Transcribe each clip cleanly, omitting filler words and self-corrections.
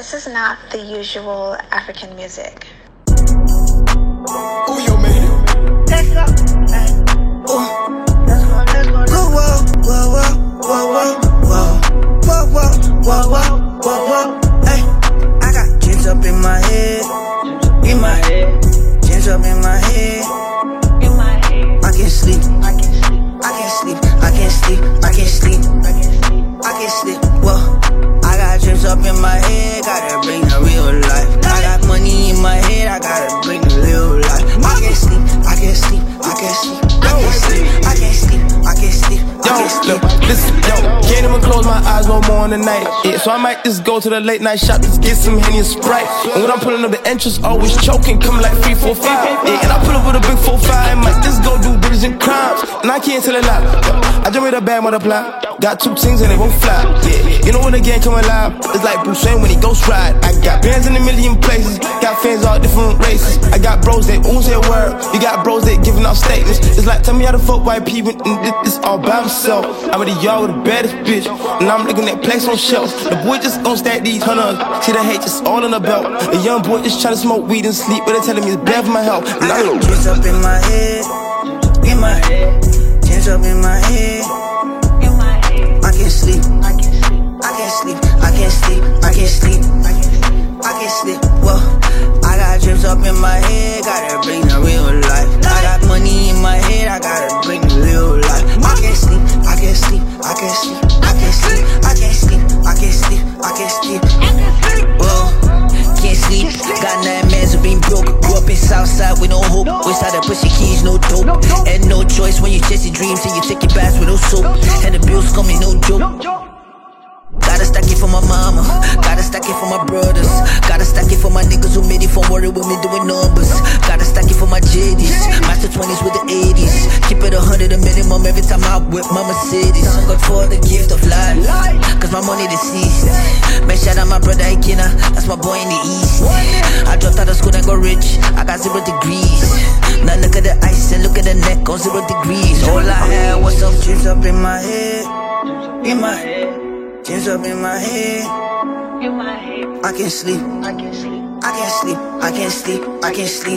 this is not the usual African music. Who you made it? Let's go. Let's go. Whoa, whoa, whoa, whoa, whoa, whoa, whoa, whoa, whoa, whoa, whoa. Hey, I got jeans up in my head, in my head. Jeans up in my head, in my head. I can't sleep, I can't sleep, I can't sleep, I can't sleep, I can't sleep, I can't sleep, I can't sleep. Whoa, I got dreams up in my head, gotta bring the real life. I got money in my head, I gotta bring the real life. I can't sleep, I can't sleep, I can't sleep, I can't sleep, I can't sleep, I can't sleep. Yo, look, listen, yo, can't even close my eyes no more in the night. Yeah, so I might just go to the late night shop, just get some Henny and Sprite. And when I'm pulling up the entrance, always choking, coming like 3, 4, 5. Yeah, and I pull up with a big 4, 5, might just go do bitches and crimes. And I can't tell a lie. I just made a bad multiply. Got 2 things and they won't fly. Yeah, you know when the game come alive, it's like Bruce Wayne when he ghost ride. I got bands in a million places, got fans all different races. I got bros that ooze their word, you got bros that giving out statements. It's like, tell me how to fuck white people, and it's all by himself. I'm with the y'all with the baddest bitch, and I'm looking at plaques on shelves. The boy just gon' stack these hunters, see the hate just all in the belt. A young boy just tryna smoke weed and sleep, but they telling me it's bad for my health. And I got jeans up in my head, in my head. Jeans up in my head, in my head. I can't sleep, I can't sleep, I can't sleep, I can't sleep, I can't sleep, I can't sleep, I can't sleep. Whoa, I got dreams up in my head, gotta bring the real life. I got money in my head, I gotta bring the real life. I can't sleep, I can't sleep, I can't sleep, I can't sleep, I can't sleep, I can't sleep, I can't sleep. Whoa, can't sleep. Got 9 mans who been broke. Grew up in Southside with no hope. Westside to push your keys, no dope. And no choice when you chase your dreams and you take your baths with no soap. And the bills coming, no joke. Gotta stack it for my mama, gotta stack it for my brothers, gotta stack it for my niggas who made it from worry with me doing numbers. Gotta stack it for my JDs, master 20s with the 80s. Keep it 100 a minimum every time I whip my Mercedes. Thank God for the gift of life, cause my money deceased. Man, shout out my brother Ikina, that's my boy in the east. I dropped out of school and got rich, I got 0 degrees. Now look at the ice and look at the neck on 0 degrees. All I had was some chips up in my head, in my head. Jeans up in my head, in my head. I can't sleep, I can't sleep, I can't sleep, I can't sleep, I can't sleep,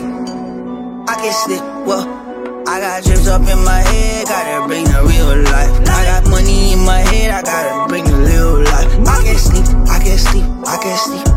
I can't sleep. Well, I got dreams up in my head, gotta bring the real life. I got money in my head, I gotta bring the real life. I can't sleep, I can't sleep, I can't sleep.